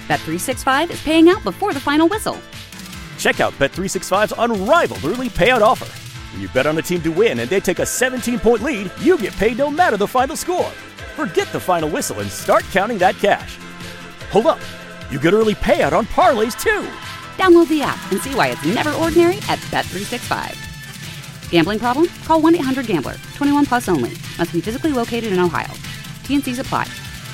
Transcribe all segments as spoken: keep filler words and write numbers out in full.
Bet three sixty-five is paying out before the final whistle. Check out Bet three sixty-five's unrivaled early payout offer. When you bet on a team to win and they take a seventeen-point lead, you get paid no matter the final score. Forget the final whistle and start counting that cash. Hold up. You get early payout on parlays, too. Download the app and see why it's never ordinary at Bet three sixty-five. Gambling problem? Call one eight hundred gambler. twenty-one plus only. Must be physically located in Ohio. T N Cs apply.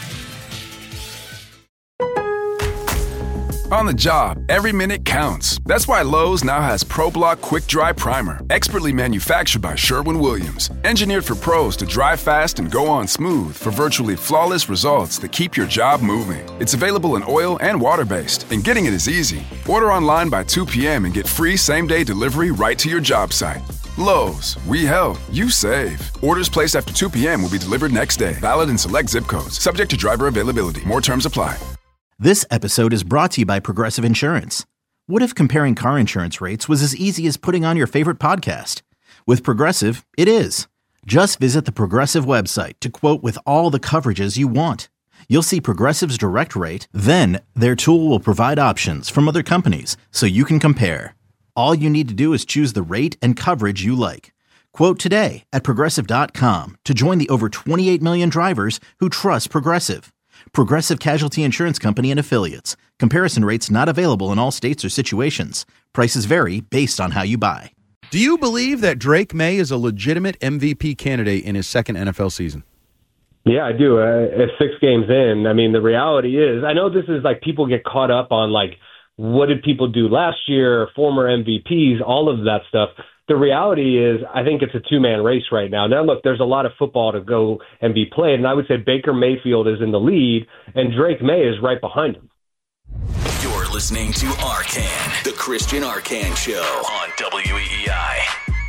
On the job, every minute counts. That's why Lowe's now has ProBlock Quick Dry Primer, expertly manufactured by Sherwin-Williams. Engineered for pros to dry fast and go on smooth for virtually flawless results that keep your job moving. It's available in oil and water-based, and getting it is easy. Order online by two p.m. and get free same-day delivery right to your job site. Lowe's, we help, you save. Orders placed after two p.m. will be delivered next day. Valid in select zip codes. Subject to driver availability. More terms apply. This episode is brought to you by Progressive Insurance. What if comparing car insurance rates was as easy as putting on your favorite podcast? With Progressive, it is. Just visit the Progressive website to quote with all the coverages you want. You'll see Progressive's direct rate, then their tool will provide options from other companies so you can compare. All you need to do is choose the rate and coverage you like. Quote today at Progressive dot com to join the over twenty-eight million drivers who trust Progressive. Progressive Casualty Insurance Company and Affiliates. Comparison rates not available in all states or situations. Prices vary based on how you buy. Do you believe that Drake May is a legitimate M V P candidate in his second N F L season? Yeah, I do. Uh, at six games in, I mean, the reality is, I know this is like people get caught up on like, what did people do last year, former M V Ps, all of that stuff. The reality is, I think it's a two-man race right now. Now, look, there's a lot of football to go and be played, and I would say Baker Mayfield is in the lead, and Drake May is right behind him. You're listening to Arcand, the Christian Arcand Show on W E E I.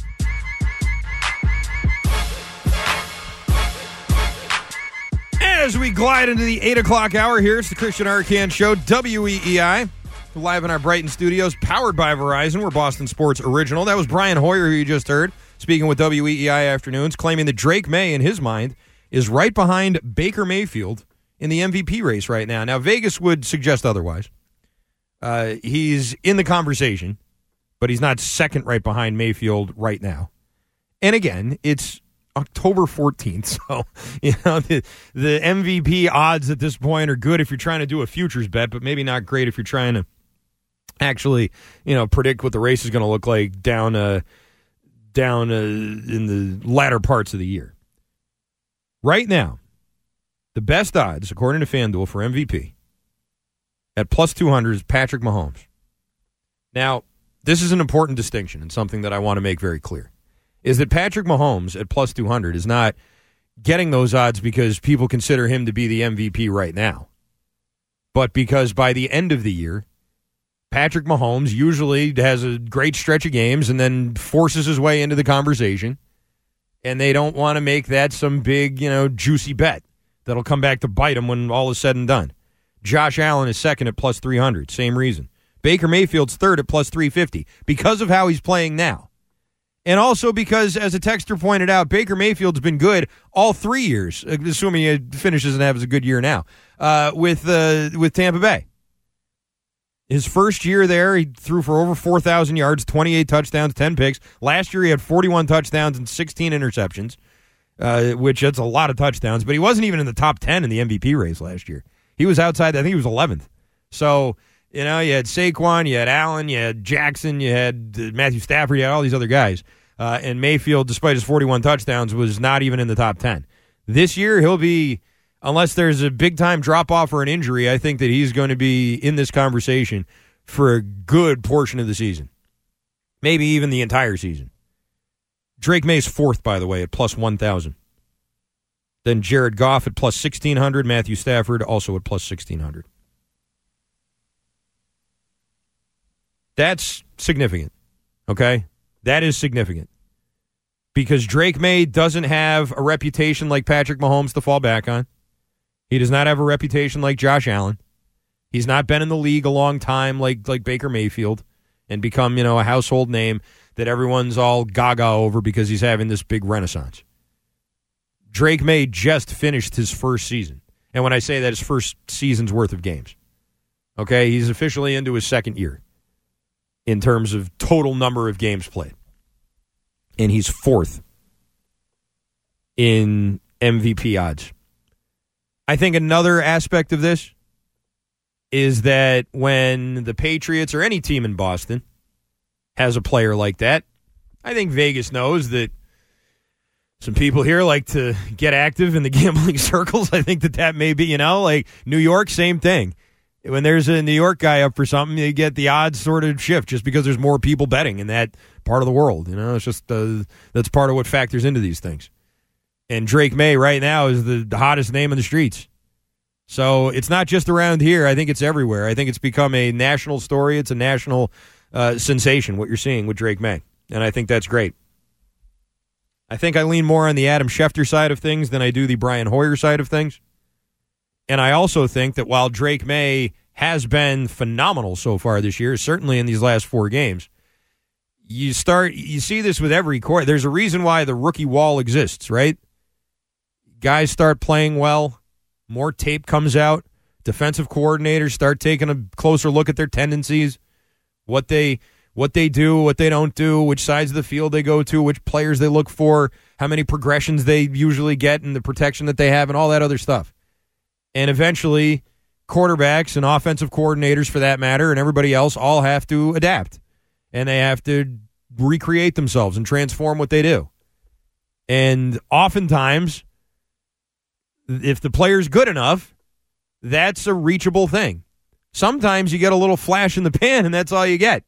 As we glide into the eight o'clock hour here, it's the Christian Arcand Show, W E E I. Live in our Brighton studios, powered by Verizon. We're Boston Sports Original. That was Brian Hoyer, who you just heard, speaking with W E E I Afternoons, claiming that Drake May, in his mind, is right behind Baker Mayfield in the M V P race right now. Now, Vegas would suggest otherwise. Uh, he's in the conversation, but he's not second right behind Mayfield right now. And again, it's October fourteenth, so you know the, the M V P odds at this point are good if you're trying to do a futures bet, but maybe not great if you're trying to actually, you know, predict what the race is going to look like down uh, down uh, in the latter parts of the year. Right now, the best odds, according to FanDuel, for M V P at plus two hundred is Patrick Mahomes. Now, this is an important distinction and something that I want to make very clear, is that Patrick Mahomes at plus two hundred is not getting those odds because people consider him to be the M V P right now, but because by the end of the year, Patrick Mahomes usually has a great stretch of games and then forces his way into the conversation, and they don't want to make that some big, you know, juicy bet that'll come back to bite him when all is said and done. Josh Allen is second at plus three hundred, same reason. Baker Mayfield's third at plus three fifty because of how he's playing now. And also because, as a texter pointed out, Baker Mayfield's been good all three years, assuming he finishes and has a good year now, uh, with uh, with Tampa Bay. His first year there, he threw for over four thousand yards, twenty-eight touchdowns, ten picks. Last year, he had forty-one touchdowns and sixteen interceptions, uh, which that's a lot of touchdowns. But he wasn't even in the top ten in the M V P race last year. He was outside, I think he was eleventh. So, you know, you had Saquon, you had Allen, you had Jackson, you had uh, Matthew Stafford, you had all these other guys. Uh, and Mayfield, despite his forty-one touchdowns, was not even in the top ten. This year, he'll be, unless there's a big-time drop-off or an injury, I think that he's going to be in this conversation for a good portion of the season. Maybe even the entire season. Drake May's fourth, by the way, at plus one thousand. Then Jared Goff at plus sixteen hundred. Matthew Stafford also at plus sixteen hundred. That's significant, okay? That is significant. Because Drake May doesn't have a reputation like Patrick Mahomes to fall back on. He does not have a reputation like Josh Allen. He's not been in the league a long time like, like Baker Mayfield and become, you know, a household name that everyone's all gaga over because he's having this big renaissance. Drake May just finished his first season. And when I say that, his first season's worth of games. Okay, he's officially into his second year in terms of total number of games played. And he's fourth in M V P odds. I think another aspect of this is that when the Patriots or any team in Boston has a player like that, I think Vegas knows that some people here like to get active in the gambling circles. I think that that may be, you know, like New York, same thing. When there's a New York guy up for something, you get the odds sort of shift just because there's more people betting in that part of the world. You know, it's just uh, that's part of what factors into these things. And Drake May right now is the, the hottest name in the streets. So it's not just around here. I think it's everywhere. I think it's become a national story. It's a national uh, sensation, what you're seeing with Drake May. And I think that's great. I think I lean more on the Adam Schefter side of things than I do the Brian Hoyer side of things. And I also think that while Drake May has been phenomenal so far this year, certainly in these last four games, you start you see this with every quarter. There's a reason why the rookie wall exists, right? Guys start playing well, more tape comes out, defensive coordinators start taking a closer look at their tendencies, what they what they do, what they don't do, which sides of the field they go to, which players they look for, how many progressions they usually get, and the protection that they have, and all that other stuff. And eventually, quarterbacks and offensive coordinators, for that matter, and everybody else all have to adapt. And they have to recreate themselves and transform what they do. And oftentimes, if the player's good enough, that's a reachable thing. Sometimes you get a little flash in the pan, and that's all you get.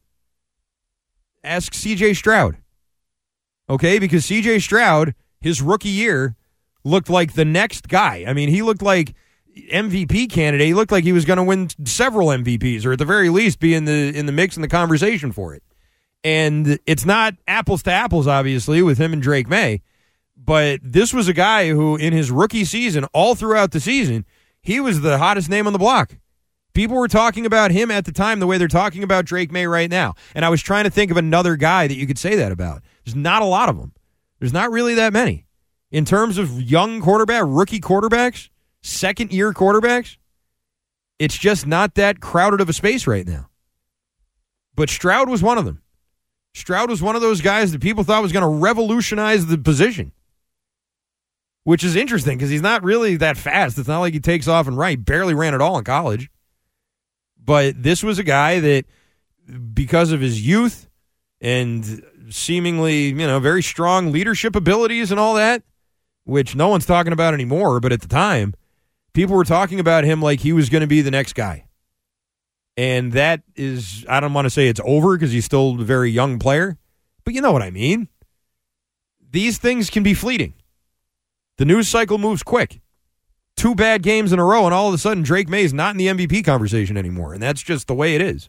Ask C J Stroud. Okay, because C J Stroud, his rookie year, looked like the next guy. I mean, he looked like M V P candidate. He looked like he was going to win several M V Ps, or at the very least be in the in the mix and the conversation for it. And it's not apples to apples, obviously, with him and Drake May. But this was a guy who, in his rookie season, all throughout the season, he was the hottest name on the block. People were talking about him at the time the way they're talking about Drake May right now. And I was trying to think of another guy that you could say that about. There's not a lot of them. There's not really that many. In terms of young quarterback, rookie quarterbacks, second-year quarterbacks, it's just not that crowded of a space right now. But Stroud was one of them. Stroud was one of those guys that people thought was going to revolutionize the position, which is interesting because he's not really that fast. It's not like he takes off and right. Barely ran at all in college. But this was a guy that, because of his youth and seemingly, you know, very strong leadership abilities and all that, which no one's talking about anymore, but at the time, people were talking about him like he was going to be the next guy. And that is, I don't want to say it's over because he's still a very young player, but you know what I mean. These things can be fleeting. The news cycle moves quick. Two bad games in a row, and all of a sudden Drake May is not in the M V P conversation anymore, and that's just the way it is.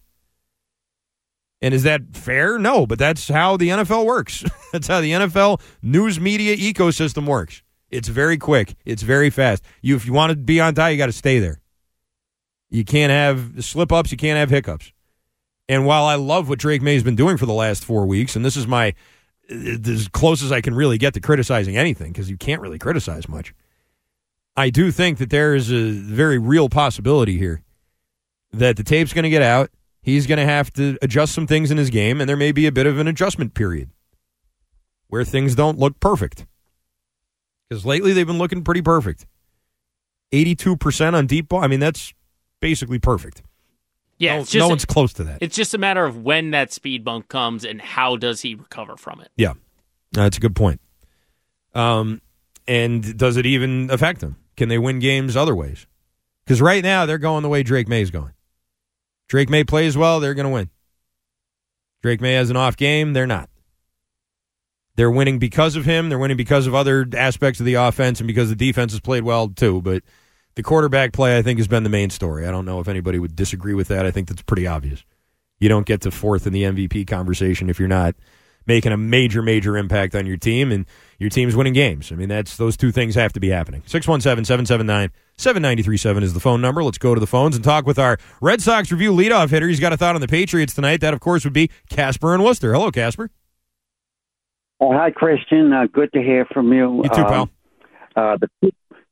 And is that fair? No, but that's how the N F L works. That's how the N F L news media ecosystem works. It's very quick. It's very fast. You, if you want to be on top, you got to stay there. You can't have slip-ups. You can't have hiccups. And while I love what Drake May has been doing for the last four weeks, and this is my as close as I can really get to criticizing anything, because you can't really criticize much, I do think that there is a very real possibility here that the tape's going to get out. He's going to have to adjust some things in his game, and there may be a bit of an adjustment period where things don't look perfect. Because lately they've been looking pretty perfect. eighty-two percent on deep ball. I mean, that's basically perfect. Yeah, no, it's just, no one's close to that. It's just a matter of when that speed bump comes and how does he recover from it. Yeah, that's a good point. Um, and does it even affect him? Can they win games other ways? Because right now they're going the way Drake May's going. Drake May plays well, they're going to win. Drake May has an off game, they're not. They're winning because of him. They're winning because of other aspects of the offense and because the defense has played well too. But the quarterback play, I think, has been the main story. I don't know if anybody would disagree with that. I think that's pretty obvious. You don't get to fourth in the M V P conversation if you're not making a major, major impact on your team, and your team's winning games. I mean, that's those two things have to be happening. six one seven, seven seven nine, seven nine three seven is the phone number. Let's go to the phones and talk with our Red Sox Review leadoff hitter. He's got a thought on the Patriots tonight. That, of course, would be Casper in Worcester. Hello, Casper. Uh, hi, Christian. Uh, good to hear from you. You too, pal. Um, uh, the,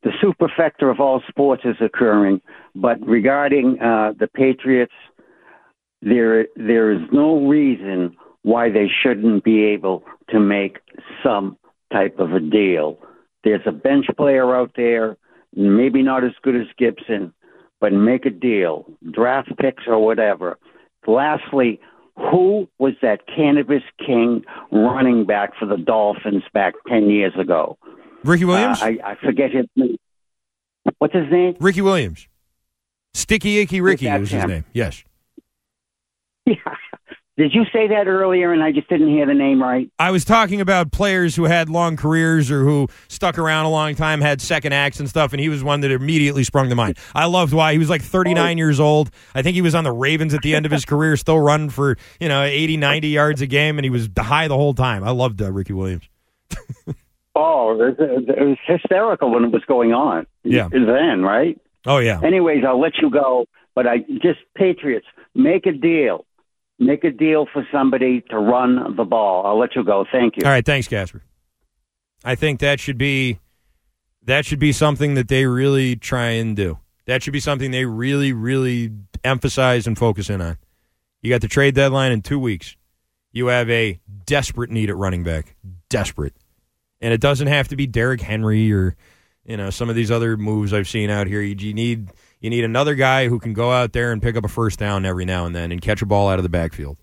the superfecta of all sports is occurring. But regarding uh, the Patriots, there there is no reason why they shouldn't be able to make some type of a deal. There's a bench player out there, maybe not as good as Gibson, but make a deal, draft picks or whatever. Lastly, who was that Cannabis King running back for the Dolphins back ten years ago? Ricky Williams? Uh, I, I forget his name. What's his name? Ricky Williams. Sticky Icky Ricky was his him? name. Yes. Yeah. Did you say that earlier and I just didn't hear the name right? I was talking about players who had long careers or who stuck around a long time, had second acts and stuff, and he was one that immediately sprung to mind. I loved why he was like thirty-nine oh. years old. I think he was on the Ravens at the end of his career, still running for, you know, eighty, ninety yards a game, and he was high the whole time. I loved uh, Ricky Williams. Oh, it was, it was hysterical when it was going on. Yeah. Then, right? Oh, yeah. Anyways, I'll let you go, but I just, Patriots, make a deal. Make a deal for somebody to run the ball. I'll let you go. Thank you. All right, thanks, Casper. I think that should be that should be something that they really try and do. That should be something they really, really emphasize and focus in on. You got the trade deadline in two weeks. You have a desperate need at running back. Desperate. And it doesn't have to be Derrick Henry or, you know, some of these other moves I've seen out here. You, you need you need another guy who can go out there and pick up a first down every now and then and catch a ball out of the backfield.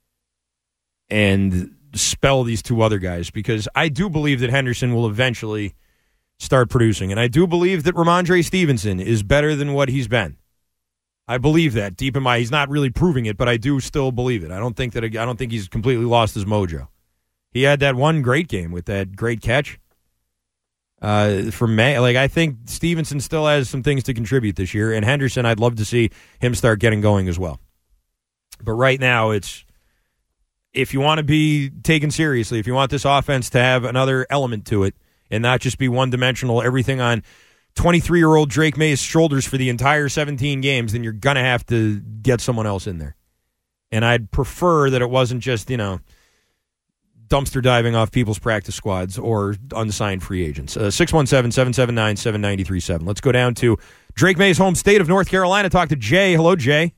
And spell these two other guys, because I do believe that Henderson will eventually start producing. And I do believe that Ramondre Stevenson is better than what he's been. I believe that deep in my, he's not really proving it, but I do still believe it. I don't think that I don't think he's completely lost his mojo. He had that one great game with that great catch uh, from May. Like, I think Stevenson still has some things to contribute this year, and Henderson, I'd love to see him start getting going as well. But right now, it's, if you want to be taken seriously, if you want this offense to have another element to it and not just be one-dimensional, everything on twenty-three-year-old Drake May's shoulders for the entire seventeen games, then you're going to have to get someone else in there. And I'd prefer that it wasn't just, you know, dumpster diving off people's practice squads or unsigned free agents. Uh, six one seven, seven seven nine, seven nine three seven. Let's go down to Drake May's home state of North Carolina. Talk to Jay. Hello, Jay.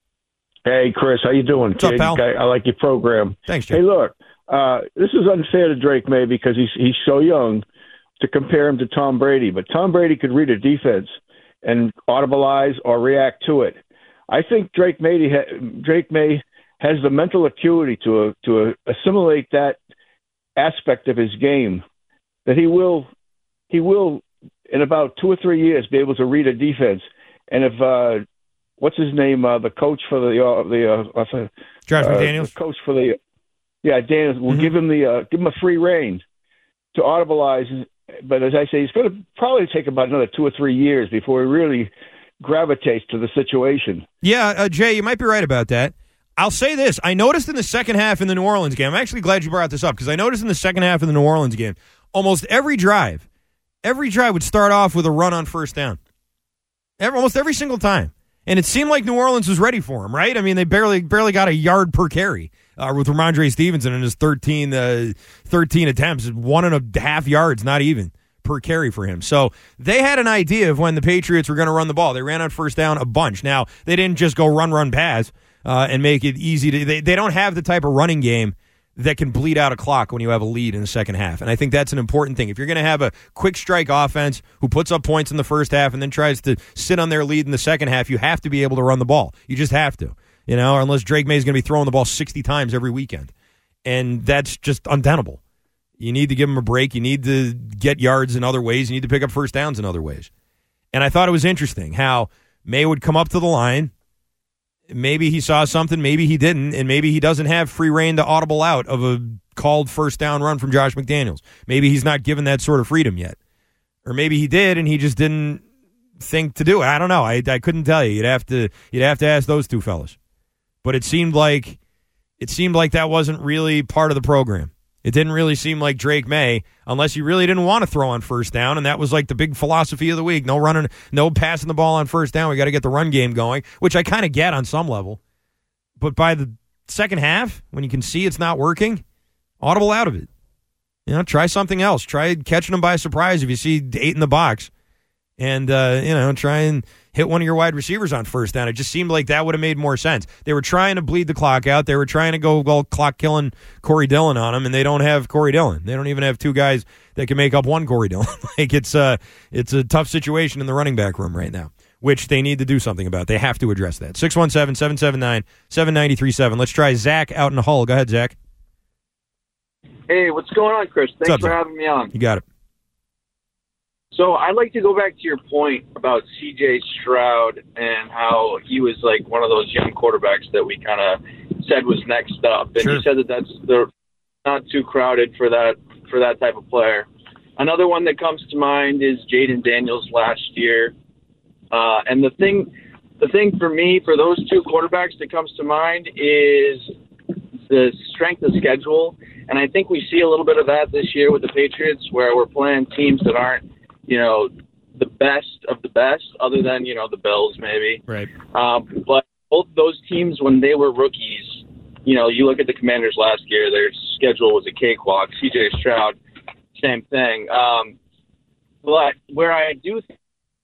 Hey, Chris. How you doing? What's up, pal? I, I like your program. Thanks, Jay. Hey, look, uh, this is unfair to Drake May because he's he's so young to compare him to Tom Brady. But Tom Brady could read a defense and audibilize or react to it. I think Drake May Drake May has the mental acuity to uh, to uh, assimilate that aspect of his game, that he will he will in about two or three years be able to read a defense. And if uh, what's his name, uh, the coach for the uh, the uh, Josh uh, McDaniels, the coach for the yeah Daniels will mm-hmm. give him the uh, give him a free rein to audibilize. But as I say, it's going to probably take about another two or three years before he really gravitates to the situation. Yeah, uh, Jay, you might be right about that. I'll say this. I noticed in the second half in the New Orleans game, I'm actually glad you brought this up, because I noticed in the second half of the New Orleans game, almost every drive, every drive would start off with a run on first down. Every, almost every single time. And it seemed like New Orleans was ready for him, right? I mean, they barely barely got a yard per carry uh, with Ramondre Stevenson in his thirteen, uh, thirteen attempts, one and a half yards, not even, per carry for him. So they had an idea of when the Patriots were going to run the ball. They ran on first down a bunch. Now, they didn't just go run, run, pass. Uh, and make it easy to they, – they don't have the type of running game that can bleed out a clock when you have a lead in the second half. And I think that's an important thing. If you're going to have a quick strike offense who puts up points in the first half and then tries to sit on their lead in the second half, you have to be able to run the ball. You just have to, you know, unless Drake May is going to be throwing the ball sixty times every weekend. And that's just untenable. You need to give him a break. You need to get yards in other ways. You need to pick up first downs in other ways. And I thought it was interesting how May would come up to the line. Maybe he saw something, maybe he didn't, and maybe he doesn't have free reign to audible out of a called first down run from Josh McDaniels. Maybe he's not given that sort of freedom yet. Or maybe he did and he just didn't think to do it. I don't know. I, I couldn't tell you. You'd have to you'd have to ask those two fellas. But it seemed like it seemed like that wasn't really part of the program. It didn't really seem like Drake May, unless you really didn't want to throw on first down, and that was like the big philosophy of the week. No running, no passing the ball on first down. We got to get the run game going, which I kind of get on some level. But by the second half, when you can see it's not working, audible out of it. You know, try something else. Try catching them by surprise if you see eight in the box and, uh, you know, try and hit one of your wide receivers on first down. It just seemed like that would have made more sense. They were trying to bleed the clock out. They were trying to go well, clock killing Corey Dillon on him, and they don't have Corey Dillon. They don't even have two guys that can make up one Corey Dillon. Like it's uh, it's a tough situation in the running back room right now, which they need to do something about. They have to address that. six one seven, seven seven nine, seven nine three seven. Let's try Zach out in Hull. Go ahead, Zach. Hey, what's going on, Chris? Thanks up, for Zach? having me on. You got it. So I'd like to go back to your point about C J Stroud and how he was like one of those young quarterbacks that we kind of said was next up. And Sure. you said that that's they're not too crowded for that for that type of player. Another one that comes to mind is Jaden Daniels last year. Uh, and the thing, the thing for me, for those two quarterbacks that comes to mind is the strength of schedule. And I think we see a little bit of that this year with the Patriots, where we're playing teams that aren't, you know, the best of the best, other than, you know, the Bills maybe. Right. Um, but both those teams, when they were rookies, you know, you look at the Commanders last year, their schedule was a cakewalk. C J Stroud, same thing. Um, but where I do think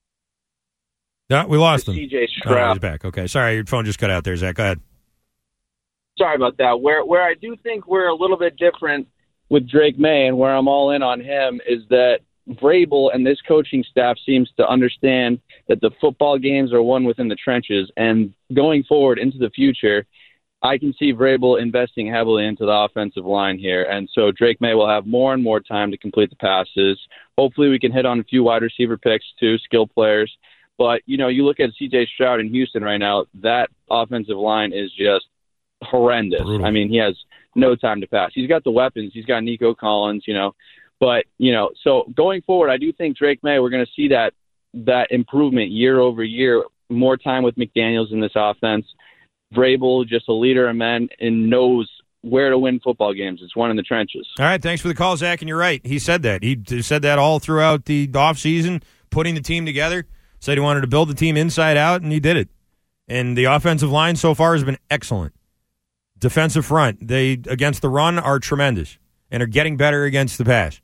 No, we lost him. C J Oh, no, Stroud. he's back. Okay. Sorry, your phone just cut out there, Zach. Go ahead. Sorry about that. Where where I do think we're a little bit different with Drake May, and where I'm all in on him, is that Vrabel and this coaching staff seems to understand that the football games are won within the trenches. And going forward into the future, I can see Vrabel investing heavily into the offensive line here. And so Drake May will have more and more time to complete the passes. Hopefully we can hit on a few wide receiver picks too, skill players. But, you know, you look at C J Stroud in Houston right now, that offensive line is just horrendous. Brutal. I mean, he has no time to pass. He's got the weapons. He's got Nico Collins, you know. But, you know, so going forward, I do think Drake May, we're going to see that that improvement year over year, more time with McDaniels in this offense. Vrabel, just a leader of men, and knows where to win football games. It's one in the trenches. All right, thanks for the call, Zach, and you're right. He said that. He said that all throughout the offseason, putting the team together, said he wanted to build the team inside out, and he did it. And the offensive line so far has been excellent. Defensive front, they against the run are tremendous and are getting better against the pass.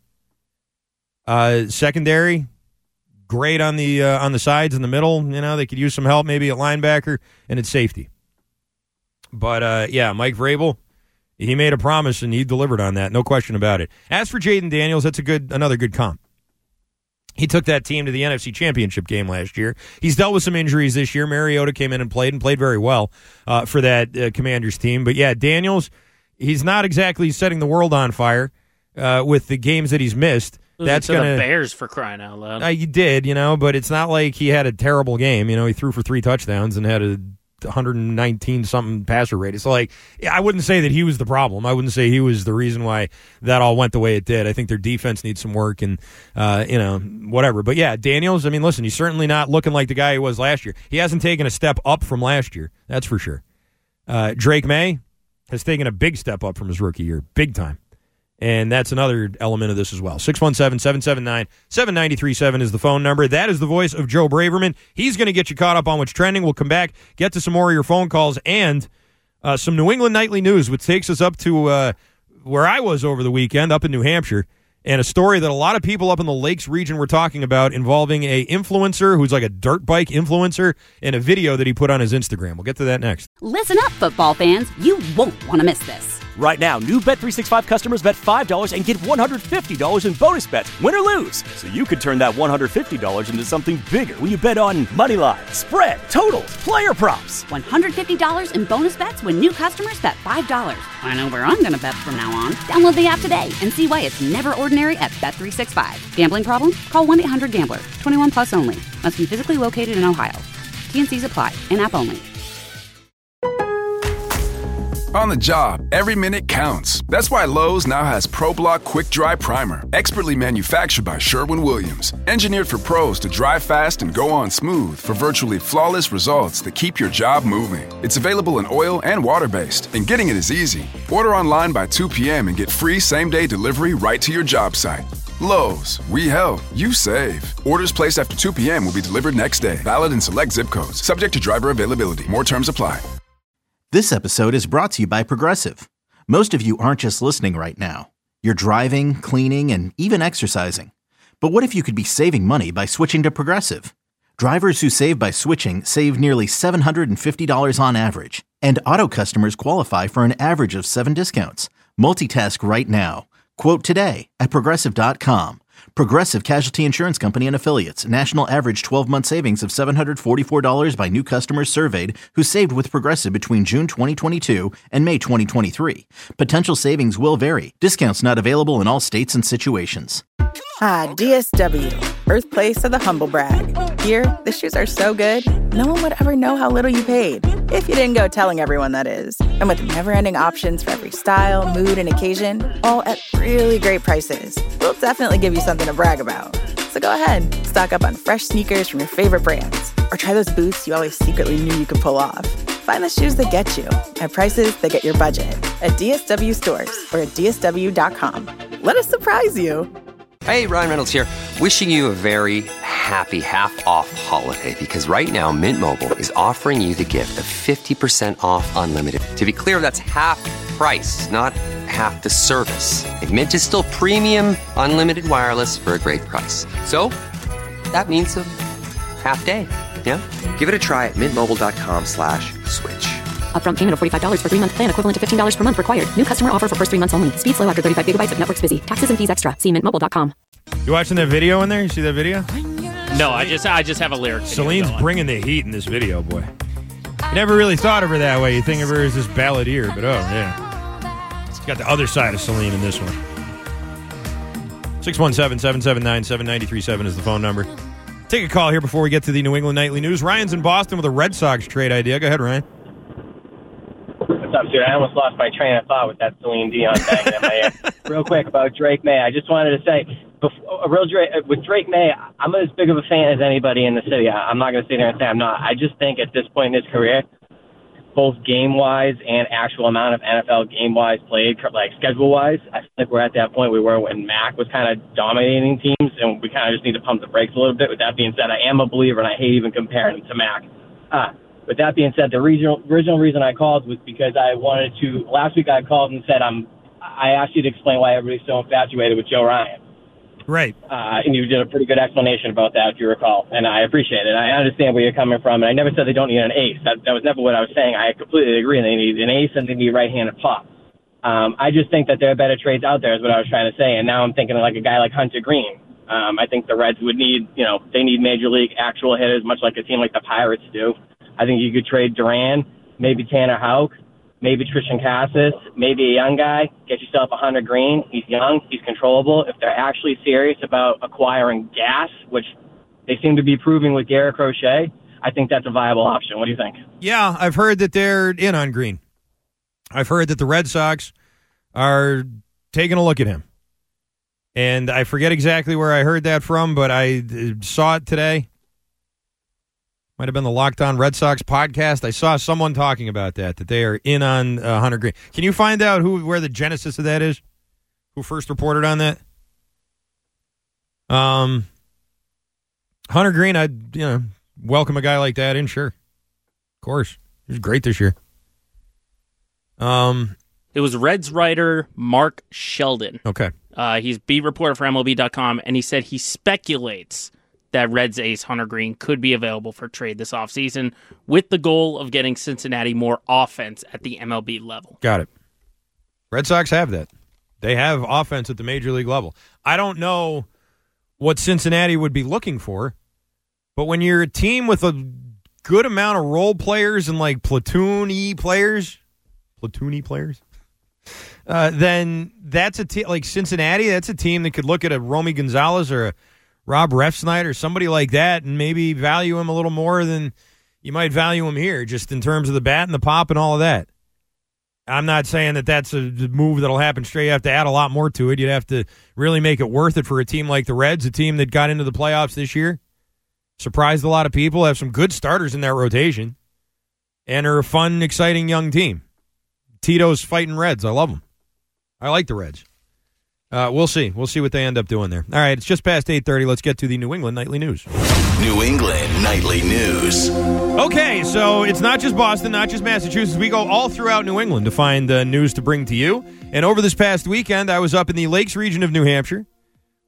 Uh, secondary, great on the uh, on the sides in the middle. You know, they could use some help maybe at linebacker and at safety. But, uh, yeah, Mike Vrabel, he made a promise, and he delivered on that. No question about it. As for Jaden Daniels, that's a good another good comp. He took that team to the N F C Championship game last year. He's dealt with some injuries this year. Mariota came in and played and played very well uh, for that uh, Commanders team. But, yeah, Daniels, he's not exactly setting the world on fire uh, with the games that he's missed. Losing That's to gonna, the Bears, for crying out loud. Uh, he did, you know, but it's not like he had a terrible game. You know, he threw for three touchdowns and had a one nineteen something passer rating. So, like, I wouldn't say that he was the problem. I wouldn't say he was the reason why that all went the way it did. I think their defense needs some work and, uh, you know, whatever. But, yeah, Daniels, I mean, listen, he's certainly not looking like the guy he was last year. He hasn't taken a step up from last year. That's for sure. Uh, Drake May has taken a big step up from his rookie year, big time. And that's another element of this as well. six one seven, seven seven nine, seven nine three seven is the phone number. That is the voice of Joe Braverman. He's going to get you caught up on what's trending. We'll come back, get to some more of your phone calls, and uh, some New England Nightly News, which takes us up to uh, where I was over the weekend, up in New Hampshire, and a story that a lot of people up in the Lakes region were talking about involving a influencer who's like a dirt bike influencer and a video that he put on his Instagram. We'll get to that next. Listen up, football fans. You won't want to miss this. Right now, new Bet three sixty-five customers bet five dollars and get one hundred fifty dollars in bonus bets, win or lose. So you could turn that one hundred fifty dollars into something bigger when you bet on money line, spread, totals, player props. one hundred fifty dollars in bonus bets when new customers bet five dollars. I know where I'm going to bet from now on. Download the app today and see why it's never ordinary at Bet three sixty-five. Gambling problem? Call one eight hundred gambler. twenty-one plus only. Must be physically located in Ohio. T and C's apply. In-app only. On the job, every minute counts. That's why Lowe's now has ProBlock Quick Dry Primer, expertly manufactured by Sherwin-Williams. Engineered for pros to dry fast and go on smooth for virtually flawless results that keep your job moving. It's available in oil and water-based, and getting it is easy. Order online by two p.m. and get free same-day delivery right to your job site. Lowe's, we help, you save. Orders placed after two p.m. will be delivered next day. Valid in select zip codes. Subject to driver availability. More terms apply. This episode is brought to you by Progressive. Most of you aren't just listening right now. You're driving, cleaning, and even exercising. But what if you could be saving money by switching to Progressive? Drivers who save by switching save nearly seven hundred fifty dollars on average. And auto customers qualify for an average of seven discounts. Multitask right now. Quote today at Progressive dot com. Progressive Casualty Insurance Company and Affiliates. National average twelve-month savings of seven hundred forty-four dollars by new customers surveyed who saved with Progressive between June twenty twenty-two and May twenty twenty-three. Potential savings will vary. Discounts not available in all states and situations. Ah, D S W, birthplace of the humble brag. Here, the shoes are so good, no one would ever know how little you paid. If you didn't go telling everyone, that is. And with never-ending options for every style, mood, and occasion, all at really great prices, we'll definitely give you something to brag about. So go ahead, stock up on fresh sneakers from your favorite brands, or try those boots you always secretly knew you could pull off. Find the shoes that get you at prices that get your budget at D S W stores or at D S W dot com. Let us surprise you. Hey, Ryan Reynolds here. Wishing you a very happy half-off holiday because right now Mint Mobile is offering you the gift of fifty percent off unlimited. To be clear, that's half price, not half the service. And Mint is still premium unlimited wireless for a great price. So that means a half day, yeah? Give it a try at mintmobile.com slash switch. Upfront payment of forty-five dollars for three-month plan equivalent to fifteen dollars per month required. New customer offer for first three months only. Speed slow after thirty-five gigabytes if network's busy. Taxes and fees extra. See mint mobile dot com. You watching that video in there? You see that video? No, I just I just have a lyric. Celine's bringing the heat in this video, boy. You never really thought of her that way. You think of her as this balladeer, but oh, yeah. She's got the other side of Celine in this one. six one seven, seven seven nine, seven nine three seven is the phone number. Take a call here before we get to the New England Nightly News. Ryan's in Boston with a Red Sox trade idea. Go ahead, Ryan. What's up, dude? I almost lost my train of thought with that Celine Dion banging in my ear. Real quick about Drake May. I just wanted to say, before, a real Drake, with Drake May, I'm as big of a fan as anybody in the city. I, I'm not going to sit there and say I'm not. I just think at this point in his career, both game-wise and actual amount of N F L game-wise played, like schedule-wise, I think we're at that point we were when Mac was kind of dominating teams, and we kind of just need to pump the brakes a little bit. With that being said, I am a believer, and I hate even comparing him to Mac. Uh, With that being said, the original, original reason I called was because I wanted to. Last week I called and said I'm. I asked you to explain why everybody's so infatuated with Joe Ryan. Right. Uh, and you did a pretty good explanation about that, if you recall, and I appreciate it. I understand where you're coming from, and I never said they don't need an ace. That, that was never what I was saying. I completely agree. They need an ace and they need right-handed pop. Um, I just think that there are better trades out there, is what I was trying to say. And now I'm thinking of like a guy like Hunter Green. Um, I think the Reds would need, you know, they need major league actual hitters, much like a team like the Pirates do. I think you could trade Duran, maybe Tanner Houck, maybe Tristan Cassis, maybe a young guy. Get yourself a Hunter Green. He's young. He's controllable. If they're actually serious about acquiring gas, which they seem to be proving with Garrett Crochet, I think that's a viable option. What do you think? Yeah, I've heard that they're in on Green. I've heard that the Red Sox are taking a look at him. And I forget exactly where I heard that from, but I saw it today. Might have been the Locked On Red Sox podcast. I saw someone talking about that, that they are in on uh, Hunter Green. Can you find out who where the genesis of that is? Who first reported on that? Um, Hunter Green, I'd you know welcome a guy like that in, sure. Of course. He was great this year. Um, It was Reds writer Mark Sheldon. Okay. Uh, he's beat reporter for M L B dot com, and he said he speculates that Reds ace Hunter Green could be available for trade this offseason with the goal of getting Cincinnati more offense at the M L B level. Got it. Red Sox have that. They have offense at the major league level. I don't know what Cincinnati would be looking for, but when you're a team with a good amount of role players and like platoon-y players, platoon-y players, uh, then that's a team like Cincinnati. That's a team that could look at a Romy Gonzalez or a Rob Refsnyder or somebody like that and maybe value him a little more than you might value him here, just in terms of the bat and the pop and all of that. I'm not saying that that's a move that'll happen straight. You have to add a lot more to it. You'd have to really make it worth it for a team like the Reds, a team that got into the playoffs this year, surprised a lot of people, have some good starters in that rotation, and are a fun, exciting young team. Tito's fighting Reds. I love them. I like the Reds. Uh, we'll see. We'll see what they end up doing there. All right, it's just past eight thirty. Let's get to the New England Nightly News. New England Nightly News. Okay, so it's not just Boston, not just Massachusetts. We go all throughout New England to find uh, news to bring to you. And over this past weekend, I was up in the Lakes region of New Hampshire,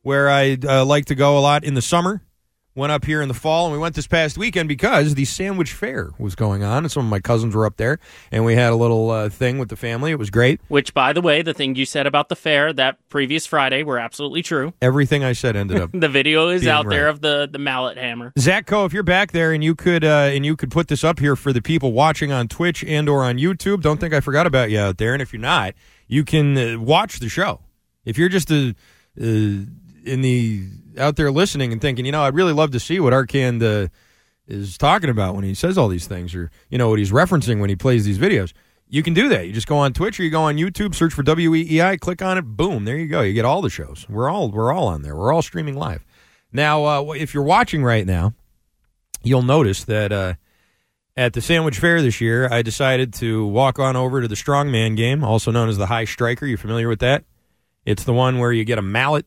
where I uh, like to go a lot in the summer. Went up here in the fall, and we went this past weekend because the Sandwich Fair was going on, and some of my cousins were up there, and we had a little uh, thing with the family. It was great. Which, by the way, the thing you said about the fair that previous Friday were absolutely true. Everything I said ended up The video is out right. there of the, the mallet hammer. Zach Coe, if you're back there and you could uh, and you could put this up here for the people watching on Twitch and or on YouTube, don't think I forgot about you out there. And if you're not, you can uh, watch the show. If you're just a, uh, in the out there listening and thinking, you know, I'd really love to see what Arcand uh, is talking about when he says all these things, or you know what he's referencing when he plays these videos. You can do that. You just go on Twitch or you go on YouTube, search for W E E I, click on it, boom, there you go. You get all the shows. We're all we're all on there. We're all streaming live. Now, uh, if you're watching right now, you'll notice that uh, at the Sandwich Fair this year, I decided to walk on over to the Strongman game, also known as the High Striker. You familiar with that? It's the one where you get a mallet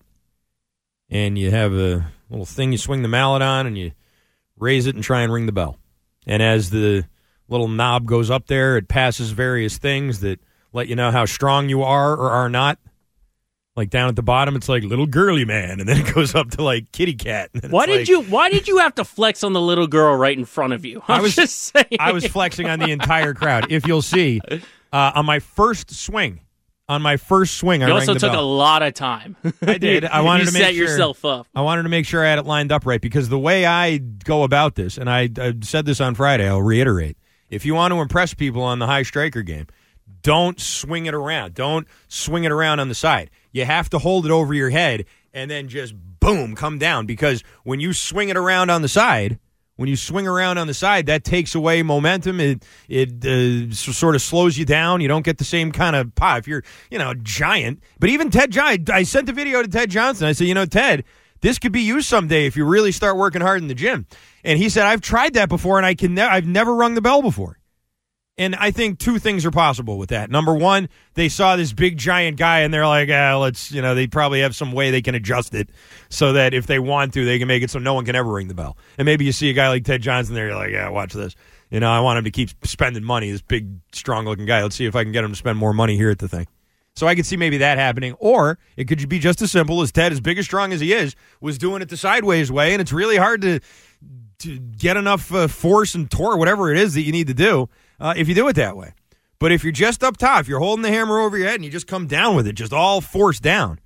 and you have a little thing you swing the mallet on and you raise it and try and ring the bell. And as the little knob goes up there, it passes various things that let you know how strong you are or are not. Like down at the bottom, it's like little girly man, and then it goes up to like kitty cat. Why did like, you Why did you have to flex on the little girl right in front of you? I'm I was just saying. I was flexing on the entire crowd. If you'll see, uh, on my first swing, on my first swing, I You rang also the took bell. a lot of time. I did. I wanted you to make set sure, yourself up. I wanted to make sure I had it lined up right, because the way I go about this, and I, I said this on Friday, I'll reiterate. If you want to impress people on the High Striker game, don't swing it around. Don't swing it around on the side. You have to hold it over your head and then just boom, come down, because when you swing it around on the side, when you swing around on the side, that takes away momentum. It it uh, s- sort of slows you down. You don't get the same kind of pop. If you're, you know, giant. But even Ted Giant, I sent a video to Ted Johnson. I said, you know, Ted, this could be you someday if you really start working hard in the gym. And he said, I've tried that before, and I can ne- I've never rung the bell before. And I think two things are possible with that. Number one, they saw this big giant guy and they're like, ah, let's, you know, they probably have some way they can adjust it so that if they want to, they can make it so no one can ever ring the bell. And maybe you see a guy like Ted Johnson there, you're like, yeah, watch this. You know, I want him to keep spending money, this big, strong-looking guy. Let's see if I can get him to spend more money here at the thing. So I could see maybe that happening. Or it could be just as simple as Ted, as big as strong as he is, was doing it the sideways way, and it's really hard to, to get enough uh, force and torque, whatever it is that you need to do, Uh, if you do it that way. But if you're just up top, if you're holding the hammer over your head and you just come down with it, just all force down.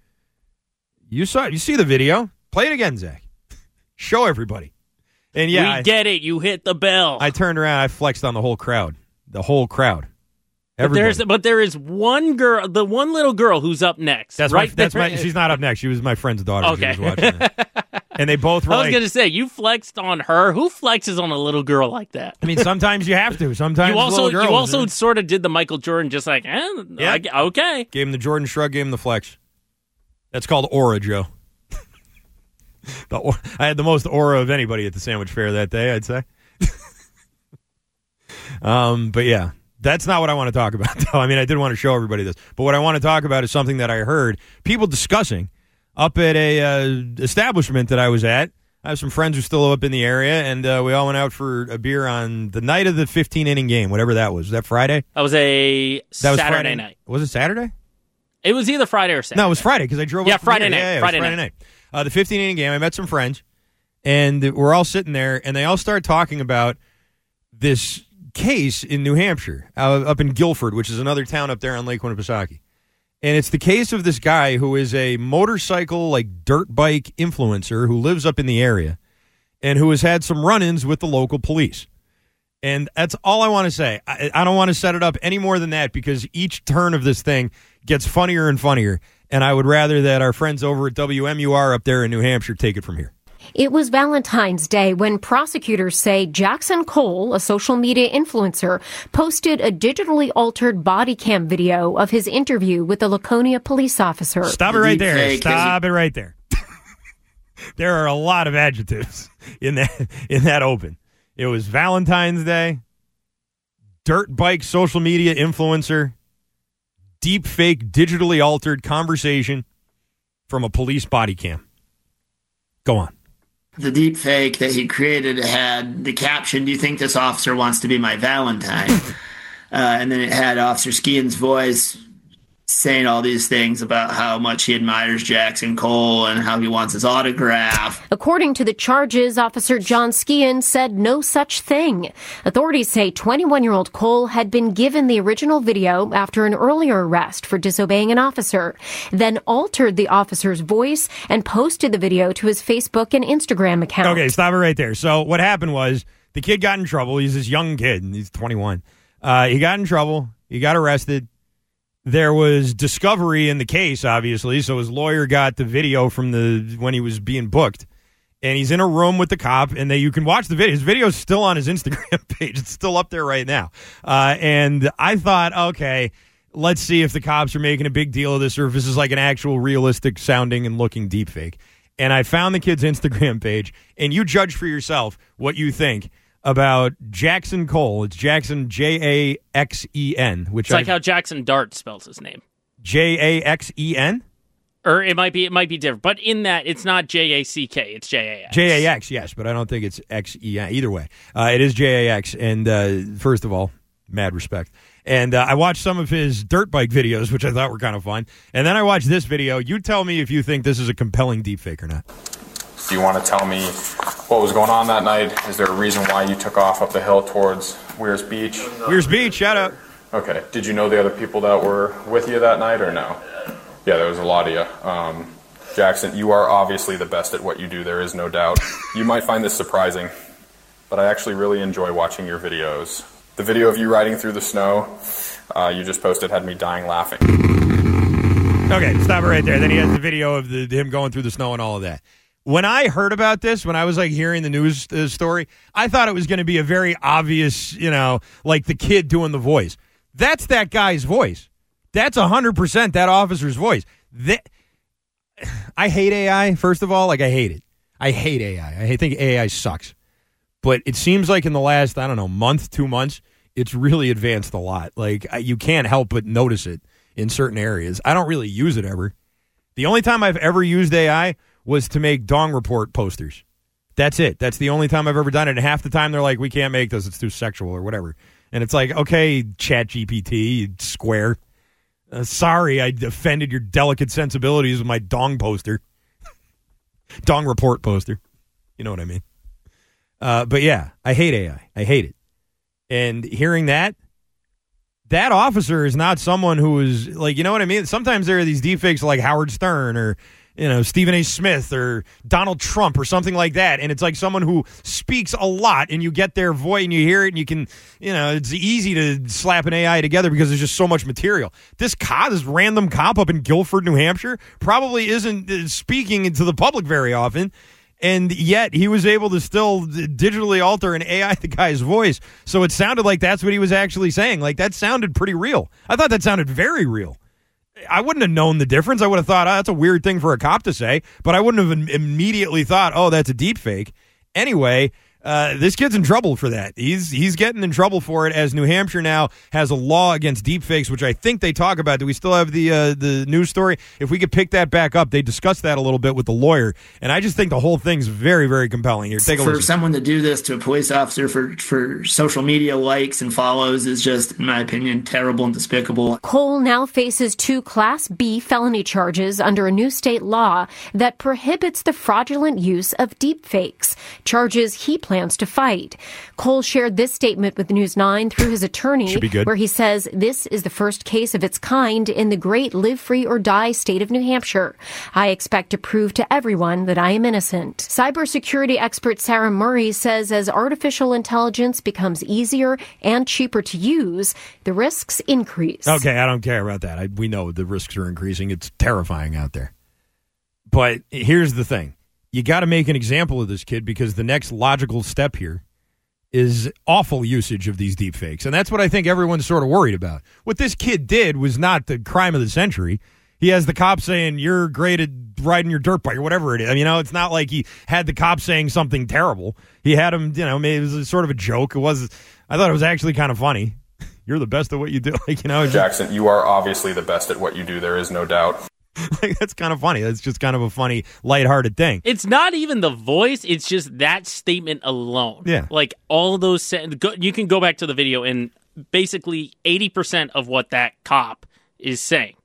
You saw you see the video. Play it again, Zach. Show everybody. And yeah, we I, get it. You hit the bell. I turned around, I flexed on the whole crowd. The whole crowd. But Everybody. there's but there is one girl, the one little girl who's up next. That's right my, that's there. my she's not up next. She was my friend's daughter. Okay. She was watching that. And they both were I was like, going to say, you flexed on her. Who flexes on a little girl like that? I mean, sometimes you have to. Sometimes you also little girls, you also yeah. sort of did the Michael Jordan, just like, eh, Yeah. I- okay. Gave him the Jordan shrug, gave him the flex. That's called aura, Joe. the, or- I had the most aura of anybody at the Sandwich Fair that day, I'd say. um, but yeah, that's not what I want to talk about, though. I mean, I did want to show everybody this. But what I want to talk about is something that I heard people discussing up at a uh, establishment that I was at. I have some friends who still live up in the area, and uh, we all went out for a beer on the night of the fifteen-inning game, whatever that was. Was that Friday? That was a That Saturday was Friday night. Was it Saturday? It was either Friday or Saturday. No, it was Friday because I drove Yeah, up from Friday here. night. Yeah, yeah, it was Friday Friday night. night. Uh, the fifteen-inning game, I met some friends, and we're all sitting there, and they all start talking about this case in New Hampshire, uh, up in Guilford, which is another town up there on Lake Winnipesaukee. And it's the case of this guy who is a motorcycle, like dirt bike influencer who lives up in the area and who has had some run-ins with the local police. And that's all I want to say. I, I don't want to set it up any more than that because each turn of this thing gets funnier and funnier. And I would rather that our friends over at W M U R up there in New Hampshire take it from here. It was Valentine's Day when prosecutors say Jackson Cole, a social media influencer, posted a digitally altered body cam video of his interview with the Laconia police officer. Stop it right there. Stop it right there. There are a lot of adjectives in that in that open. It was Valentine's Day, dirt bike social media influencer, deep fake digitally altered conversation from a police body cam. Go on. The deep fake that he created had the caption, "Do you think this officer wants to be my Valentine?" uh, and then it had Officer Skian's voice saying all these things about how much he admires Jackson Cole and how he wants his autograph. According to the charges, Officer John Skean said no such thing. Authorities say twenty-one-year-old Cole had been given the original video after an earlier arrest for disobeying an officer, then altered the officer's voice and posted the video to his Facebook and Instagram account. Okay, stop it right there. So what happened was the kid got in trouble. He's this young kid. He's twenty-one. Uh, he got in trouble. He got arrested. There was discovery in the case, obviously, so his lawyer got the video from the when he was being booked, and he's in a room with the cop, and they, you can watch the video. His video is still on his Instagram page. It's still up there right now. Uh, and I thought, okay, let's see if the cops are making a big deal of this or if this is like an actual realistic sounding and looking deepfake. And I found the kid's Instagram page, and you judge for yourself what you think about Jackson Cole. It's Jackson, J A X E N. Which It's like I, how Jackson Dart spells his name. J A X E N? Or it might be it might be different. But in that, it's not J A C K, it's J A X. J A X, yes, but I don't think it's X E N. Either way, uh, it is J A X. And uh, first of all, mad respect. And uh, I watched some of his dirt bike videos, which I thought were kind of fun. And then I watched this video. You tell me if you think this is a compelling deepfake or not. Do you want to tell me what was going on that night? Is there a reason why you took off up the hill towards Weirs Beach? Weirs Beach, shout out. Okay. Did you know the other people that were with you that night or no? Yeah, there was a lot of you. Um, Jackson, you are obviously the best at what you do. There is no doubt. You might find this surprising, but I actually really enjoy watching your videos. The video of you riding through the snow uh, you just posted had me dying laughing. Okay, stop it right there. Then he has the video of the, him going through the snow and all of that. When I heard about this, when I was like hearing the news uh, story, I thought it was going to be a very obvious, you know, like the kid doing the voice. That's that guy's voice. That's one hundred percent that officer's voice. That, I hate A I, first of all. Like, I hate it. I hate A I. I think A I sucks. But it seems like in the last, I don't know, month, two months, it's really advanced a lot. Like, you can't help but notice it in certain areas. I don't really use it ever. The only time I've ever used A I was to make Dong Report posters. That's it. That's the only time I've ever done it. And half the time they're like, we can't make this. It's too sexual or whatever. And it's like, okay, Chat G P T, you square. Uh, sorry, I offended your delicate sensibilities with my Dong poster. Dong Report poster. You know what I mean? Uh, but yeah, I hate A I. I hate it. And hearing that, that officer is not someone who is like, you know what I mean? Sometimes there are these deepfakes like Howard Stern or, you know, Stephen A. Smith or Donald Trump or something like that. And it's like someone who speaks a lot and you get their voice and you hear it and you can, you know, it's easy to slap an A I together because there's just so much material. This cop, this random cop up in Guilford, New Hampshire, probably isn't speaking to the public very often. And yet he was able to still digitally alter and A I the guy's voice. So it sounded like that's what he was actually saying. Like, that sounded pretty real. I thought that sounded very real. I wouldn't have known the difference. I would have thought, oh, that's a weird thing for a cop to say. But I wouldn't have im- immediately thought, oh, that's a deep fake. Anyway, uh, this kid's in trouble for that. He's he's getting in trouble for it as New Hampshire now has a law against deepfakes, which I think they talk about. Do we still have the uh, the news story? If we could pick that back up, they discussed that a little bit with the lawyer, and I just think the whole thing's very, very compelling. Here, take a for listen. someone to do this to a police officer for for social media likes and follows is just, in my opinion, terrible and despicable. Cole now faces two Class B felony charges under a new state law that prohibits the fraudulent use of deepfakes, charges he plans to fight. Cole shared this statement with News nine through his attorney, where he says this is the first case of its kind in the great live free or die state of New Hampshire. I expect to prove to everyone that I am innocent. Cybersecurity expert Sarah Murray says as artificial intelligence becomes easier and cheaper to use, the risks increase. Okay, I don't care about that. I, we know the risks are increasing. It's terrifying out there. But here's the thing. You got to make an example of this kid because the next logical step here is awful usage of these deepfakes. And that's what I think everyone's sort of worried about. What this kid did was not the crime of the century. He has the cop saying, you're great at riding your dirt bike or whatever it is. I mean, you know, it's not like he had the cop saying something terrible. He had him, you know, maybe it was sort of a joke. It was, I thought it was actually kind of funny. You're the best at what you do. Like, you know, Jackson, you are obviously the best at what you do. There is no doubt. Like, that's kind of funny. That's just kind of a funny, lighthearted thing. It's not even the voice. It's just that statement alone. Yeah. Like, all those, sen- go, you can go back to the video and basically eighty percent of what that cop is saying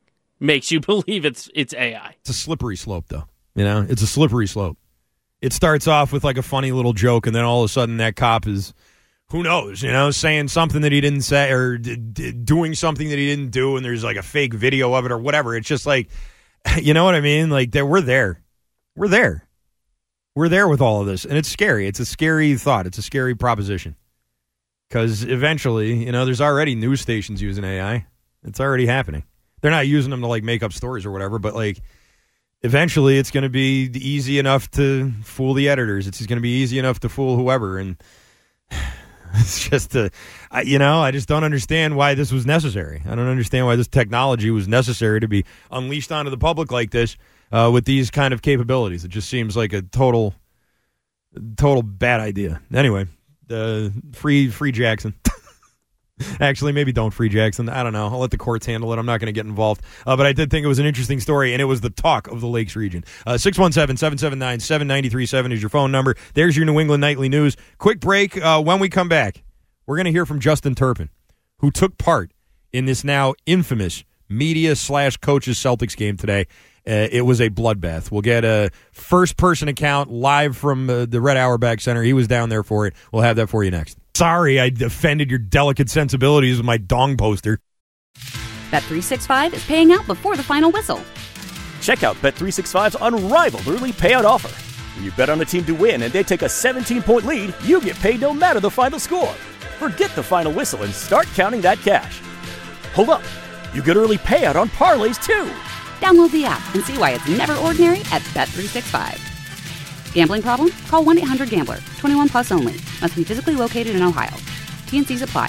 makes you believe it's it's A I. It's a slippery slope, though. You know, it's a slippery slope. It starts off with like a funny little joke, and then all of a sudden that cop is, who knows, you know, saying something that he didn't say or d- d- doing something that he didn't do, and there's like a fake video of it or whatever. It's just like, you know what I mean? Like, that we're there. We're there. We're there with all of this, and it's scary. It's a scary thought. It's a scary proposition. Because eventually, you know, there's already news stations using A I. It's already happening. They're not using them to, like, make up stories or whatever, but, like, eventually it's going to be easy enough to fool the editors. It's going to be easy enough to fool whoever, and it's just, a, I, you know, I just don't understand why this was necessary. I don't understand why this technology was necessary to be unleashed onto the public like this uh, with these kind of capabilities. It just seems like a total, total bad idea. Anyway, uh, free, free Jackson. Actually, maybe don't free Jackson. I don't know. I'll let the courts handle it. I'm not going to get involved. Uh, but I did think it was an interesting story, and it was the talk of the Lakes region. Uh, six one seven, seven seven nine, seven nine three seven is your phone number. There's your New England Nightly News. Quick break. Uh, when we come back, we're going to hear from Justin Turpin, who took part in this now infamous media slash coaches Celtics game today. Uh, it was a bloodbath. We'll get a first-person account live from uh, the Red Auerbach Center. He was down there for it. We'll have that for you next. Sorry, I offended your delicate sensibilities with my dong poster. Bet three sixty-five is paying out before the final whistle. Check out Bet three sixty-five's unrivaled early payout offer. When you bet on a team to win and they take a seventeen-point lead, you get paid no matter the final score. Forget the final whistle and start counting that cash. Hold up. You get early payout on parlays, too. Download the app and see why it's never ordinary at Bet three sixty-five. Gambling problem? Call one eight hundred gambler. twenty-one plus only. Must be physically located in Ohio. T and C's apply.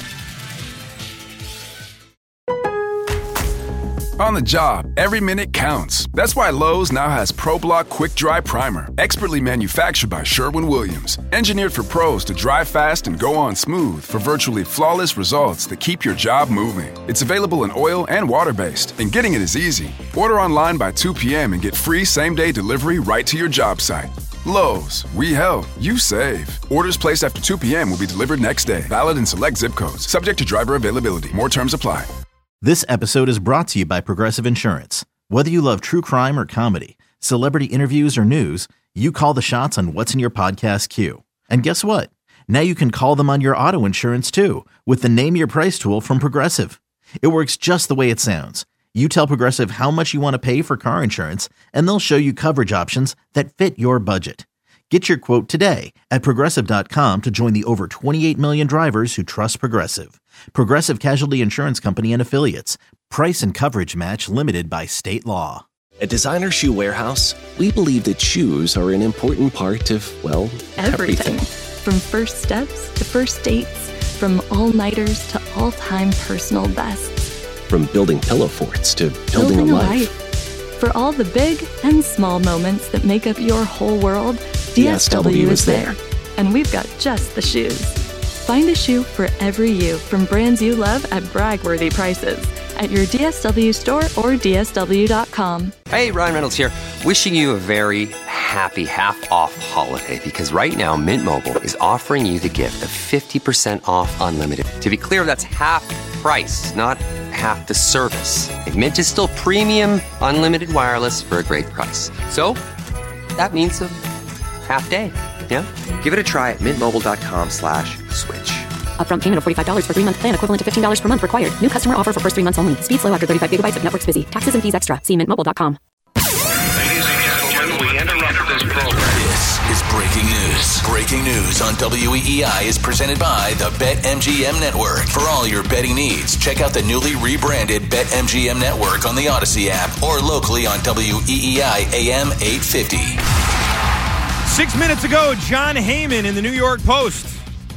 On the job, every minute counts. That's why Lowe's now has ProBlock Quick Dry Primer, expertly manufactured by Sherwin-Williams. Engineered for pros to dry fast and go on smooth for virtually flawless results that keep your job moving. It's available in oil and water-based, and getting it is easy. Order online by two p.m. and get free same-day delivery right to your job site. Lowe's, we help, you save. Orders placed after two p.m. will be delivered next day. Valid in select zip codes. Subject to driver availability. More terms apply. This episode is brought to you by Progressive Insurance. Whether you love true crime or comedy, celebrity interviews or news, you call the shots on what's in your podcast queue. And guess what? Now you can call them on your auto insurance too with the Name Your Price tool from Progressive. It works just the way it sounds. You tell Progressive how much you want to pay for car insurance, and they'll show you coverage options that fit your budget. Get your quote today at Progressive dot com to join the over twenty-eight million drivers who trust Progressive. Progressive Casualty Insurance Company and Affiliates. Price and coverage match limited by state law. At Designer Shoe Warehouse, we believe that shoes are an important part of, well, everything. everything. From first steps to first dates, from all-nighters to all-time personal bests. From building pillow forts to building, building a, a life. life. For all the big and small moments that make up your whole world, D S W is there. And we've got just the shoes. Find a shoe for every you from brands you love at brag-worthy prices at your D S W store or D S W dot com. Hey, Ryan Reynolds here, wishing you a very happy half-off holiday, because right now Mint Mobile is offering you the gift of fifty percent off unlimited. To be clear, that's half price, not half the service. And Mint is still premium unlimited wireless for a great price. So that means a half day. Yeah? Give it a try at mintmobile.com slash switch. Upfront payment of forty-five dollars for three-month plan equivalent to fifteen dollars per month required. New customer offer for first three months only. Speed slow after thirty-five gigabytes if network's busy. Taxes and fees extra. See mint mobile dot com. Ladies and gentlemen, we interrupt this program. This is breaking news. Breaking news on W E E I is presented by the BetMGM Network. For all your betting needs, check out the newly rebranded BetMGM Network on the Odyssey app or locally on W E E I A M eight fifty. Six minutes ago, John Heyman in the New York Post.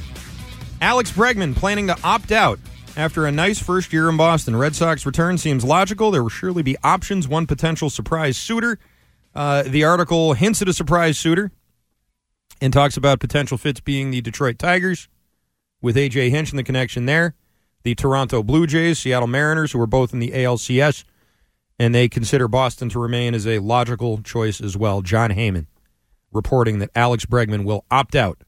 Alex Bregman planning to opt out after a nice first year in Boston. Red Sox return seems logical. There will surely be options. One potential surprise suitor. Uh, the article hints at a surprise suitor and talks about potential fits being the Detroit Tigers with A J Hinch and the connection there. The Toronto Blue Jays, Seattle Mariners, who are both in the A L C S, and they consider Boston to remain as a logical choice as well. John Heyman reporting that Alex Bregman will opt out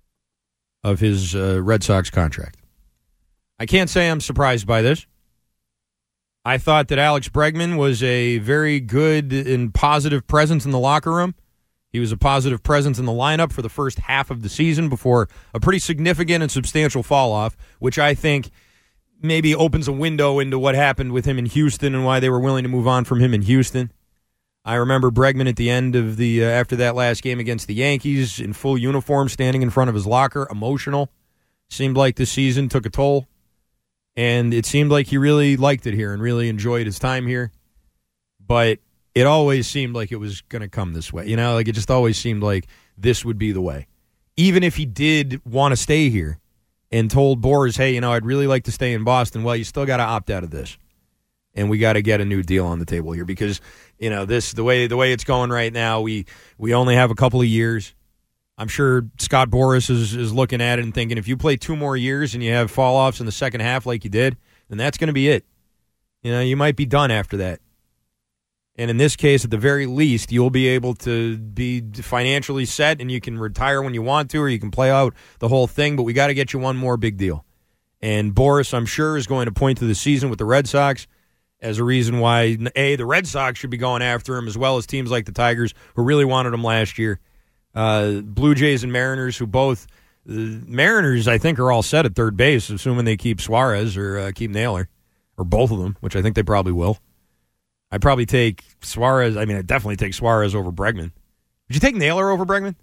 of his uh, Red Sox contract. I can't say I'm surprised by this. I thought that Alex Bregman was a very good and positive presence in the locker room. He was a positive presence in the lineup for the first half of the season before a pretty significant and substantial fall-off, which I think maybe opens a window into what happened with him in Houston and why they were willing to move on from him in Houston. I remember Bregman at the end of the, uh, after that last game against the Yankees, in full uniform, standing in front of his locker, emotional. Seemed like this season took a toll. And it seemed like he really liked it here and really enjoyed his time here. But it always seemed like it was going to come this way. You know, like it just always seemed like this would be the way. Even if he did want to stay here and told Boras, hey, you know, I'd really like to stay in Boston, well, you still got to opt out of this. And we got to get a new deal on the table here because, you know, this the way the way it's going right now, we we only have a couple of years. I'm sure Scott Boras is, is looking at it and thinking, if you play two more years and you have fall-offs in the second half like you did, then that's going to be it. You know, you might be done after that. And in this case, at the very least, you'll be able to be financially set and you can retire when you want to or you can play out the whole thing, but we got to get you one more big deal. And Boras, I'm sure, is going to point to the season with the Red Sox as a reason why, A, the Red Sox should be going after him as well as teams like the Tigers who really wanted him last year. Uh, Blue Jays and Mariners, who both the Mariners, I think, are all set at third base, assuming they keep Suarez or uh, keep Naylor, or both of them, which I think they probably will. I'd probably take Suarez. I mean, I'd definitely take Suarez over Bregman. Would you take Naylor over Bregman?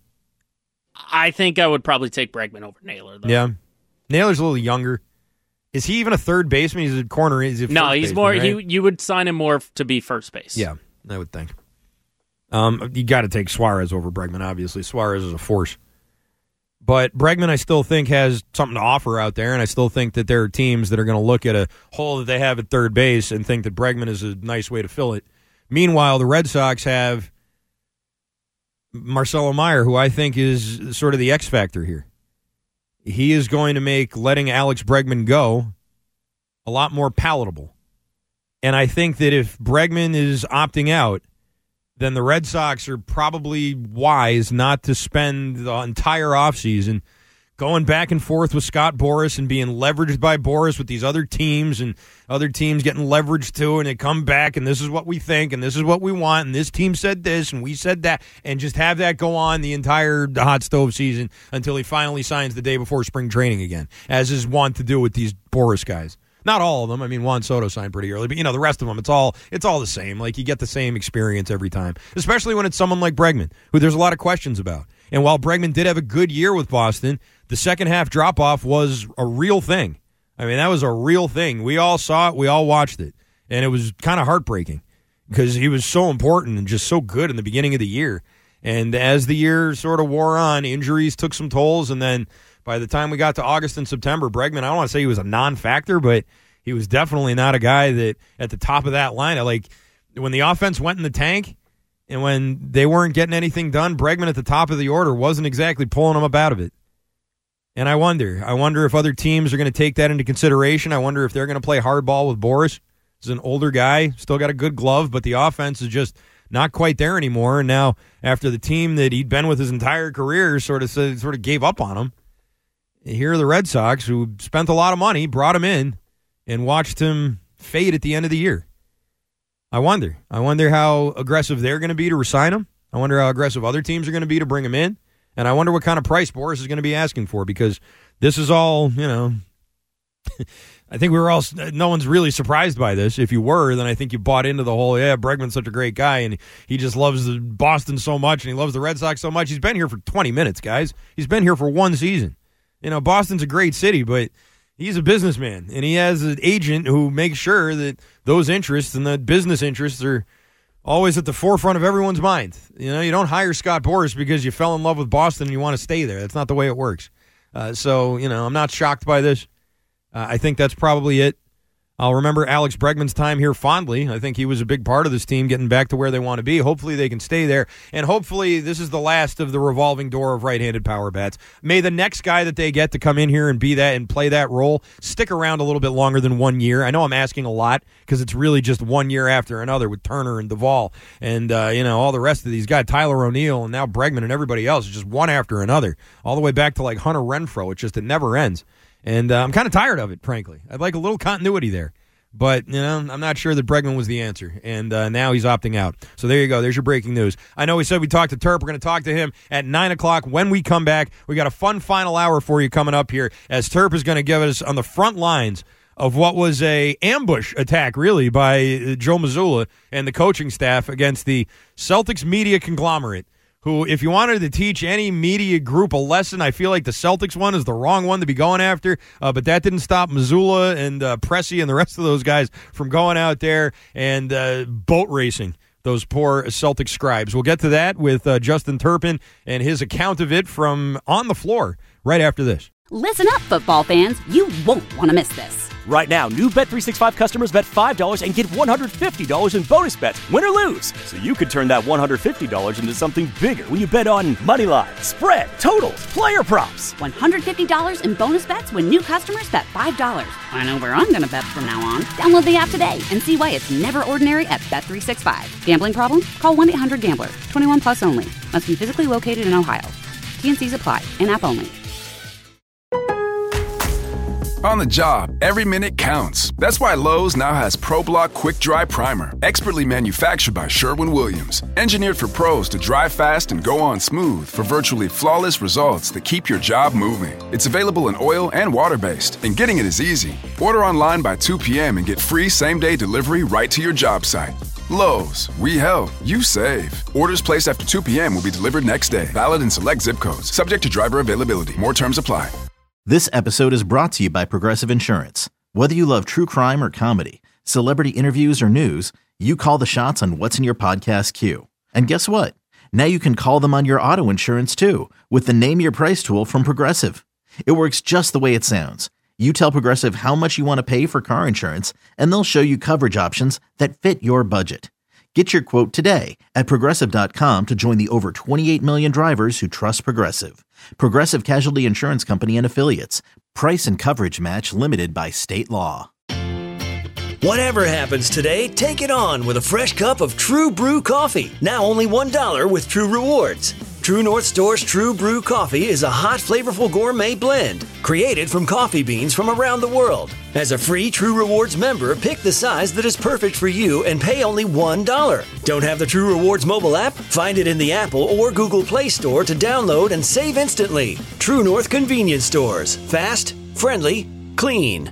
I think I would probably take Bregman over Naylor, though. Yeah. Naylor's a little younger. Is he even a third baseman? He's a corner. He's a no, he's baseman, more. right? He, you would sign him more to be first base. Yeah, I would think. Um, you got to take Suarez over Bregman, obviously. Suarez is a force. But Bregman, I still think, has something to offer out there, and I still think that there are teams that are going to look at a hole that they have at third base and think that Bregman is a nice way to fill it. Meanwhile, the Red Sox have Marcelo Meyer, who I think is sort of the X factor here. He is going to make letting Alex Bregman go a lot more palatable. And I think that if Bregman is opting out, then the Red Sox are probably wise not to spend the entire offseason going back and forth with Scott Boras and being leveraged by Boras with these other teams and other teams getting leveraged too, and they come back and this is what we think and this is what we want and this team said this and we said that, and just have that go on the entire hot stove season until he finally signs the day before spring training again, as is wont to do with these Boras guys. Not all of them. I mean, Juan Soto signed pretty early, but you know the rest of them, it's all it's all the same. Like you get the same experience every time, especially when it's someone like Bregman, who there's a lot of questions about. And while Bregman did have a good year with Boston, the second half drop off was a real thing. I mean, that was a real thing. We all saw it, we all watched it, and it was kind of heartbreaking because he was so important and just so good in the beginning of the year. And as the year sort of wore on, injuries took some tolls, and then by the time we got to August and September, Bregman, I don't want to say he was a non-factor, but he was definitely not a guy that at the top of that line. Like when the offense went in the tank and when they weren't getting anything done, Bregman at the top of the order wasn't exactly pulling them up out of it. And I wonder, I wonder if other teams are going to take that into consideration. I wonder if they're going to play hardball with Boras. He's an older guy, still got a good glove, but the offense is just not quite there anymore. And now after the team that he'd been with his entire career sort of sort of gave up on him, here are the Red Sox, who spent a lot of money, brought him in, and watched him fade at the end of the year. I wonder. I wonder how aggressive they're going to be to resign him. I wonder how aggressive other teams are going to be to bring him in. And I wonder what kind of price Boras is going to be asking for, because this is all, you know, I think we were all, no one's really surprised by this. If you were, then I think you bought into the whole, yeah, Bregman's such a great guy, and he just loves the Boston so much, and he loves the Red Sox so much. He's been here for twenty minutes, guys. He's been here for one season. You know, Boston's a great city, but he's a businessman, and he has an agent who makes sure that those interests and the business interests are always at the forefront of everyone's mind. You know, you don't hire Scott Boras because you fell in love with Boston and you want to stay there. That's not the way it works. Uh, so, you know, I'm not shocked by this. Uh, I think that's probably it. I'll remember Alex Bregman's time here fondly. I think he was a big part of this team getting back to where they want to be. Hopefully they can stay there. And hopefully this is the last of the revolving door of right-handed power bats. May the next guy that they get to come in here and be that and play that role stick around a little bit longer than one year. I know I'm asking a lot because it's really just one year after another with Turner and Duvall and, uh, you know, all the rest of these guys, Tyler O'Neill and now Bregman and everybody else. It's just one after another, all the way back to like Hunter Renfroe. It's just, it never ends. And uh, I'm kind of tired of it, frankly. I'd like a little continuity there. But, you know, I'm not sure that Bregman was the answer, and uh, now he's opting out. So there you go. There's your breaking news. I know we said we talked to Terp. We're going to talk to him at nine o'clock when we come back. We got a fun final hour for you coming up here, as Terp is going to give us on the front lines of what was a ambush attack, really, by Joe Mazzulla and the coaching staff against the Celtics media conglomerate, who, if you wanted to teach any media group a lesson, I feel like the Celtics one is the wrong one to be going after, uh, but that didn't stop Mazzulla and uh, Pressey and the rest of those guys from going out there and uh, boat racing those poor Celtic scribes. We'll get to that with uh, Justin Turpin and his account of it from on the floor right after this. Listen up, football fans. You won't want to miss this. Right now, new Bet three sixty-five customers bet five dollars and get one hundred fifty dollars in bonus bets, win or lose. So you could turn that one hundred fifty dollars into something bigger when you bet on money line, spread, totals, player props. one hundred fifty dollars in bonus bets when new customers bet five dollars. I know where I'm going to bet from now on. Download the app today and see why it's never ordinary at Bet three sixty-five. Gambling problem? Call one eight hundred gambler. twenty-one plus only. Must be physically located in Ohio. T and C's apply. In-app only. On the job, every minute counts. That's why Lowe's now has ProBlock Quick Dry Primer, expertly manufactured by Sherwin-Williams. Engineered for pros to dry fast and go on smooth for virtually flawless results that keep your job moving. It's available in oil and water-based, and getting it is easy. Order online by two p.m. and get free same-day delivery right to your job site. Lowe's, we help, you save. Orders placed after two p.m. will be delivered next day. Valid in select zip codes. Subject to driver availability. More terms apply. This episode is brought to you by Progressive Insurance. Whether you love true crime or comedy, celebrity interviews or news, you call the shots on what's in your podcast queue. And guess what? Now you can call them on your auto insurance too with the Name Your Price tool from Progressive. It works just the way it sounds. You tell Progressive how much you want to pay for car insurance, and they'll show you coverage options that fit your budget. Get your quote today at Progressive dot com to join the over twenty-eight million drivers who trust Progressive. Progressive Casualty Insurance Company and Affiliates. Price and coverage match limited by state law. Whatever happens today, take it on with a fresh cup of True Brew coffee. Now only one dollar with True Rewards. True North Store's True Brew coffee is a hot, flavorful gourmet blend created from coffee beans from around the world. As a free True Rewards member, pick the size that is perfect for you and pay only one dollar. Don't have the True Rewards mobile app? Find it in the Apple or Google Play Store to download and save instantly. True North Convenience Stores. Fast, friendly, clean.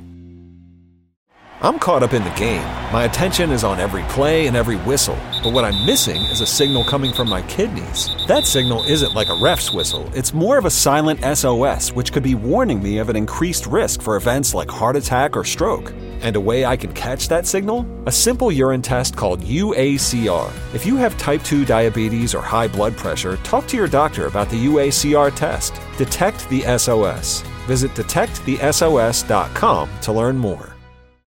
I'm caught up in the game. My attention is on every play and every whistle. But what I'm missing is a signal coming from my kidneys. That signal isn't like a ref's whistle. It's more of a silent S O S, which could be warning me of an increased risk for events like heart attack or stroke. And a way I can catch that signal? A simple urine test called U A C R. If you have type two diabetes or high blood pressure, talk to your doctor about the U A C R test. Detect the S O S. Visit detect the S O S dot com to learn more.